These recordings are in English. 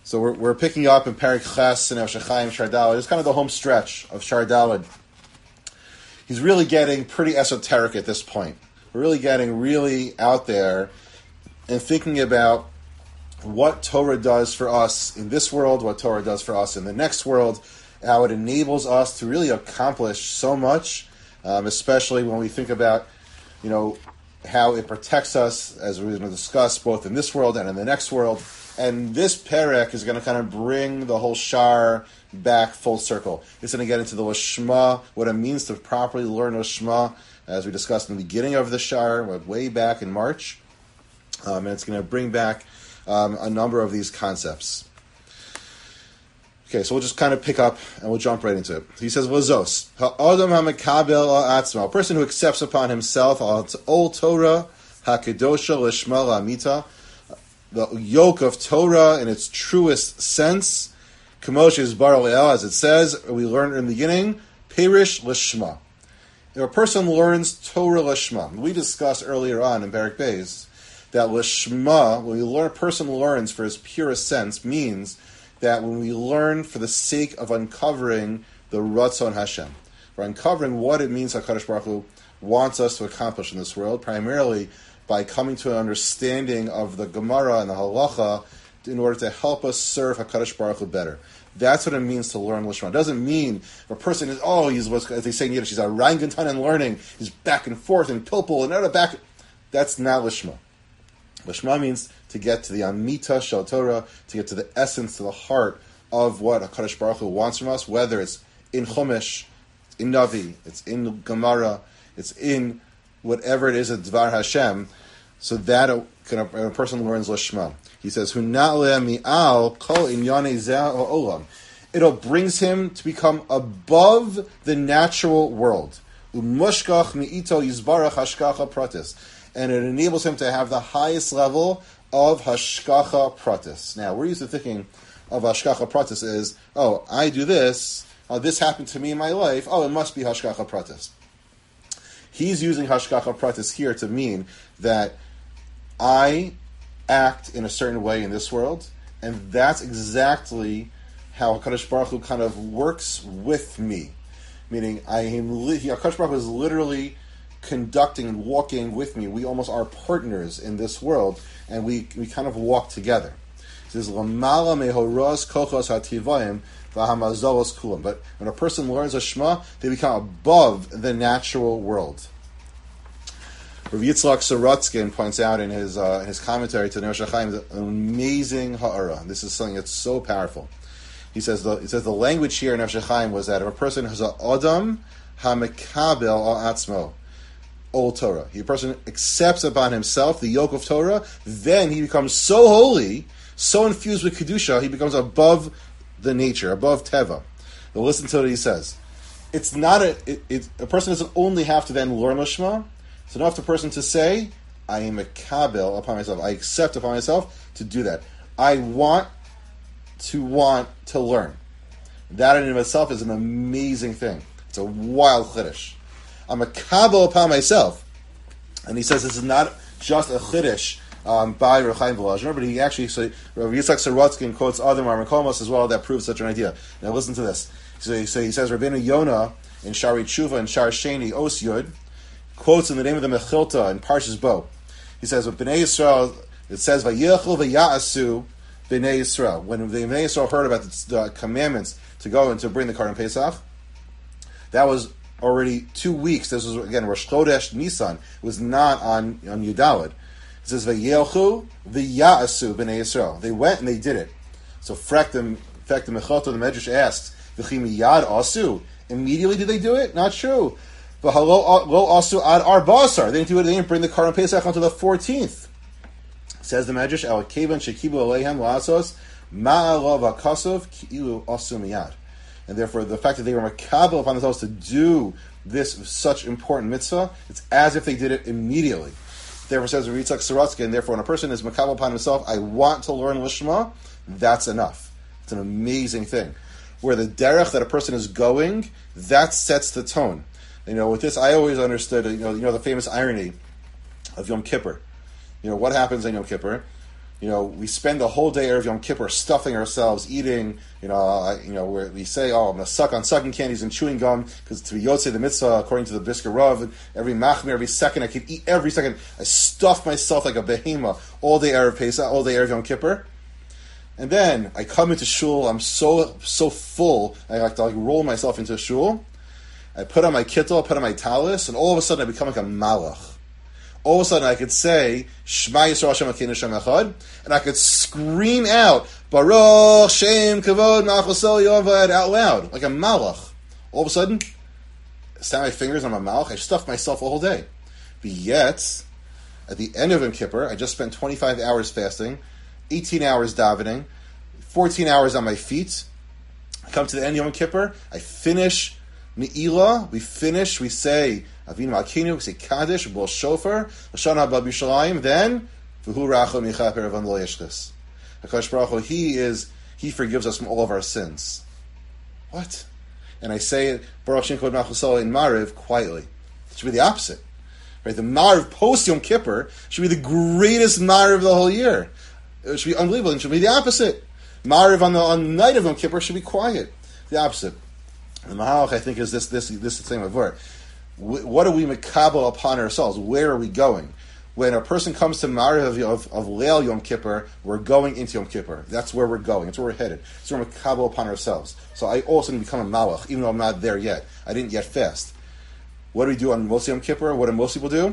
So we're picking up in Perek Ches and Nefesh HaChaim Shar Daled. It's kind of the home stretch of Shar Daled. He's really getting pretty esoteric at this point. We're really getting really out there and thinking about what Torah does for us in this world, what Torah does for us in the next world, how it enables us to really accomplish so much, especially when we think about, how it protects us, as we're going to discuss, both in this world and in the next world. And this perek is going to kind of bring the whole shar back full circle. It's going to get into the Lishma, what it means to properly learn Lishma, as we discussed in the beginning of the shar, way back in March. And it's going to bring back a number of these concepts. Okay, so we'll just kind of pick up and we'll jump right into it. He says, "V'zos ha'adam ha'mekabel ha'atzma," a person who accepts upon himself all Torah ha'kedosha l'shma la'amita, the yoke of Torah in its truest sense, Kamosh is bar le'el, as it says, we learned in the beginning, perish l'shma. If a person learns Torah l'shma, we discussed earlier on in Perek Beis that l'shma, when a person learns for his purest sense, means that when we learn for the sake of uncovering the Ratzon Hashem, we're uncovering what it means HaKadosh Baruch Hu wants us to accomplish in this world, primarily by coming to an understanding of the Gemara and the Halacha in order to help us serve HaKadosh Baruch Hu better. That's what it means to learn Lishma. It doesn't mean if a person is, as they say in Yiddish, he's a Reingentan in learning, he's back and forth and pilpul and out back. That's not Lishma. Lishma means to get to the Amita Shel Torah, to get to the essence, to the heart of what HaKadosh Baruch Hu wants from us, whether it's in Chumash, it's in Navi, it's in Gemara, it's in whatever it is at Dvar Hashem, so that a person learns Lishma. He says, mi'al kol inyane zeh ha'olam. It brings him to become above the natural world. Umushkach mi'ito yizbarach hashkacha pratis. And it enables him to have the highest level of hashkacha pratis. Now, we're used to thinking of hashkacha pratis as, I do this, this happened to me in my life, it must be hashkacha pratis. He's using hashkacha pratis here to mean that I act in a certain way in this world, and that's exactly how HaKadosh Baruch Hu kind of works with me. Meaning, HaKadosh Baruch Hu is literally conducting and walking with me. We almost are partners in this world, and we kind of walk together. It says, "L'mala mehoros kochos hativayim v'hamazolos kulam." But when a person learns a Shema, they become above the natural world. Rav Yitzchak Sorotzkin points out in his commentary to Nefesh HaChaim an amazing ha'ara. This is something that's so powerful. He says the language here in Nefesh HaChaim was that if a person has a adam hamekabel al atzmo, all Torah, a person accepts upon himself the yoke of Torah, then he becomes so holy, so infused with Kedusha, he becomes above the nature, above Teva. Now listen to what he says. It's not a person doesn't only have to then learn Lishma. It's enough for a person to say, I am a kabel upon myself. I accept upon myself to do that. I want to learn. That in and of itself is an amazing thing. It's a wild chiddush. I'm a kabel upon myself. And he says this is not just a chiddush by Rav Chaim Volozhiner, but he actually, Rav Yitzchak Sorotzkin quotes other Marmakomos as well that proves such an idea. Now listen to this. So he says, Rabbeinu Yonah in Shari Tshuva and Shar Sheni Os Yud quotes in the name of the Mechilta in Parshas Bo. He says, with Bnei Yisrael, it says, Vayilchel v'ya'asu Bnei Yisrael. When the Bnei Yisrael heard about the commandments to go and to bring the Karban Pesach, that was already 2 weeks. This was, again, Rosh Chodesh Nisan. It was not on Yudalid. It says, Vayilchu v'ya'asu Bnei Yisrael. They went and they did it. So, in fact, the Mechilta, the Medrash asks, V'chi miyad asu. Immediately did they do it? Not true. But lo asu ad arbasar. They didn't do it. They didn't bring the Karban Pesach until the 14th. Says the Medrash, Al kevan shekibu aleihem la'asos ma'alav akasov ki'ilu asu miyad. And therefore, the fact that they were makabel upon themselves to do this such important mitzvah, it's as if they did it immediately. Therefore, says Rav Yitzchak Sorotzkin, and therefore, when a person is makabel upon himself, I want to learn Lishma, that's enough. It's an amazing thing. Where the derech that a person is going, that sets the tone. With this, I always understood, the famous irony of Yom Kippur. What happens on Yom Kippur? We spend the whole day Erev Yom Kippur stuffing ourselves, eating. Where we say, "Oh, I'm going to suck on sucking candies and chewing gum," because to be Yotzei the mitzvah, according to the Brisker Rav, every machmir, every second I could eat every second. I stuff myself like a behemoth all day Erev Pesach, all day Erev Yom Kippur, and then I come into shul. I'm so full. I like to roll myself into shul. I put on my kittel, put on my talis, and all of a sudden I become like a malach. All of a sudden, I could say Shema Yisrael Hashem Elokeinu Hashem Echad, and I could scream out Baruch Shem Kavod Malchusel Yovad out loud like a malach. All of a sudden, I snap my fingers on my malach. I stuffed myself all day. But yet, at the end of Yom Kippur, I just spent 25 hours fasting, 18 hours davening, 14 hours on my feet. I come to the end of Yom Kippur. I finish Me'ilah. We say Avinu Malkeinu, we say Kaddish, we blow shofar, Lashon Haba B'Yushalayim, then V'hu Rachel Michaper Evan Lo Yeshchis. HaKadosh Baruch Hu, He forgives us from all of our sins. What? And I say it, Baruch Shem Kod Malchusel in Mariv, quietly. It should be the opposite. Right? The Mariv post Yom Kippur should be the greatest Mariv of the whole year. It should be unbelievable. It should be the opposite. Mariv on the night of Yom Kippur should be quiet. The opposite. The Mahalach, I think, is this same of word. What are we makabel upon ourselves? Where are we going? When a person comes to Mariv of Leil Yom Kippur, we're going into Yom Kippur. That's where we're going. That's where we're headed. So we're makabel upon ourselves. So I also need to become a malach, even though I'm not there yet. I didn't yet fast. What do we do on Moshe Yom Kippur? What do most people do?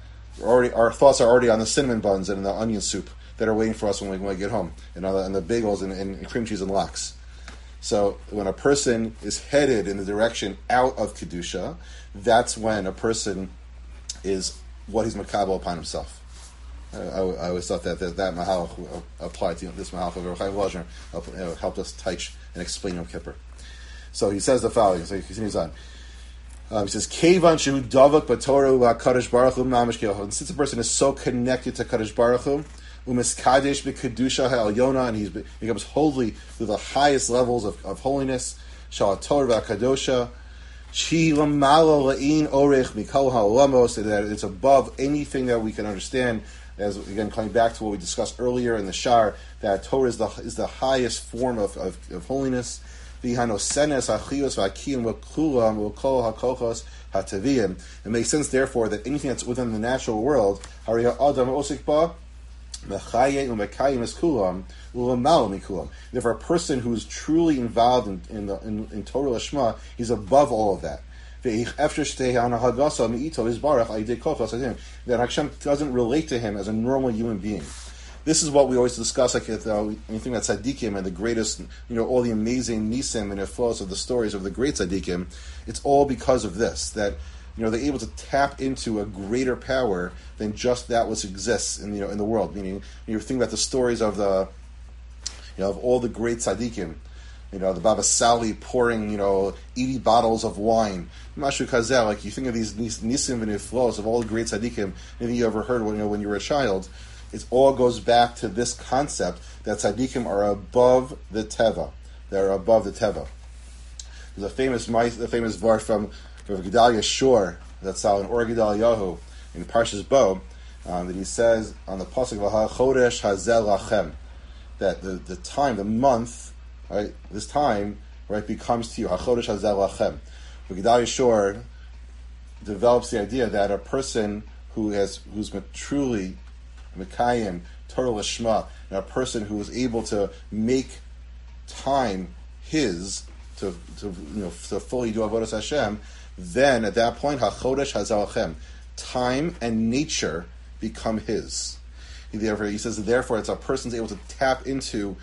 Our thoughts are already on the cinnamon buns and the onion soup that are waiting for us when we get home, and the bagels and cream cheese and lox. So when a person is headed in the direction out of Kedusha, that's when a person is what he's makabel upon himself. I always thought that Mahalach applied to this Mahalach of Rav Chaim Volozhiner helped us teach and explain Yom Kippur. So he says the following. So he continues on. He says, "Kevan shehu davak b'Torah u'Hakadosh Baruch Hu mamish ke'ochel." And since a person is so connected to Kadosh Baruch Hu, u'miskadesh b'kedusha ha'elyona, and he becomes holy through the highest levels of holiness, shal Torah v'Hakadosha, chi lamala la'in orech mikol ha'olamos, so that it's above anything that we can understand. As again, coming back to what we discussed earlier in the Shar, that Torah is the highest form of holiness. It makes sense, therefore, that anything that's within the natural world, therefore, a person who is truly involved in Torah Lashma, he's above all of that. That Hashem doesn't relate to him as a normal human being. This is what we always discuss, like anything that's tzaddikim and the greatest, all the amazing nisim and iflos of the stories of the great tzaddikim. It's all because of this, that they're able to tap into a greater power than just that which exists in the world. Meaning, you think about the stories of of all the great tzaddikim. The Baba Sali pouring 80 bottles of wine, mashu kazel. Like you think of these nisim and iflos of all the great tzaddikim. Anything you ever heard when you were a child. It all goes back to this concept that tzaddikim are above the teva. They're above the teva. There's a famous var from Gedalia Shor that's out in Or Gedaliyahu in Parshas Bo that he says on the pasuk Chodesh Hazel Lachem, that the time, the month, right, this time, right, becomes to you. HaChodesh Hazel Lachem. Gedalia Shor develops the idea that a person who's truly Mekayim, Torah Lashma, and a person who is able to make time his to fully do Avodas Hashem, then at that point, HaChodesh Hazalachem, time and nature become his. He says, therefore, it's a person's able to tap into,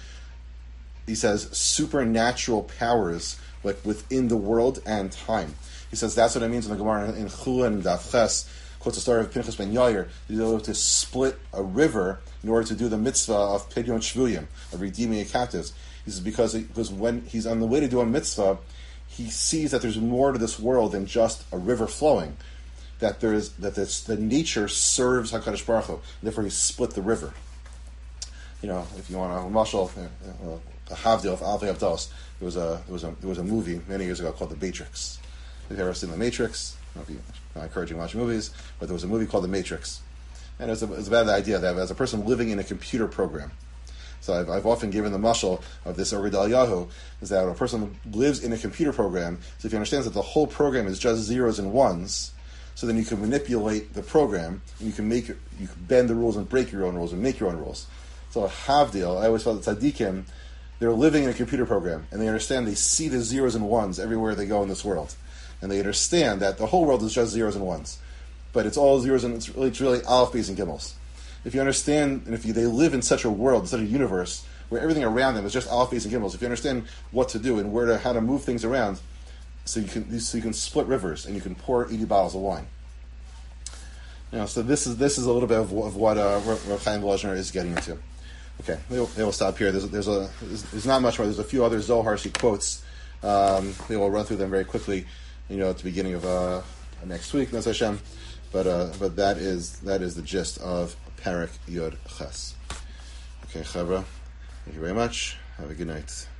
he says, supernatural powers like within the world and time. He says that's what it means in the Gemara in Chulin and Daf Ches. Quotes the story of Pinchas ben Yair. He's able to split a river in order to do the mitzvah of Pidyon Shvuyim, of redeeming captives. He says because when he's on the way to do a mitzvah, he sees that there's more to this world than just a river flowing. That the nature serves Hakadosh Baruch Hu. Therefore, he split the river. If you want a mashal, a havdil of Alvei Avdos, there was a movie many years ago called The Matrix. Have you ever seen The Matrix? I encourage you to watch movies, but there was a movie called The Matrix. And it's about the idea that as a person living in a computer program. So I've often given the mashal of this Or Gedaliyahu, is that a person lives in a computer program, so if he understands that the whole program is just zeros and ones, so then you can manipulate the program, and you can bend the rules and break your own rules and make your own rules. So a havdil, I always felt that tzaddikim, they're living in a computer program, and they understand, they see the zeros and ones everywhere they go in this world. And they understand that the whole world is just zeros and ones. But it's all zeros and it's really aleph, beis, and gimels. If you understand, and they live in such a world, such a universe, where everything around them is just aleph, beis, and gimels, if you understand what to do and how to move things around, so you can split rivers and you can pour 80 bottles of wine. So this is a little bit of what Rav Chaim Volozhiner is getting into. Okay, they will stop here. There's not much more. There's a few other Zoharshi quotes. They will run through them very quickly, at the beginning of next week, Naz Hashem. But that is the gist of Parak Yod Ches. Okay, Chavra, thank you very much. Have a good night.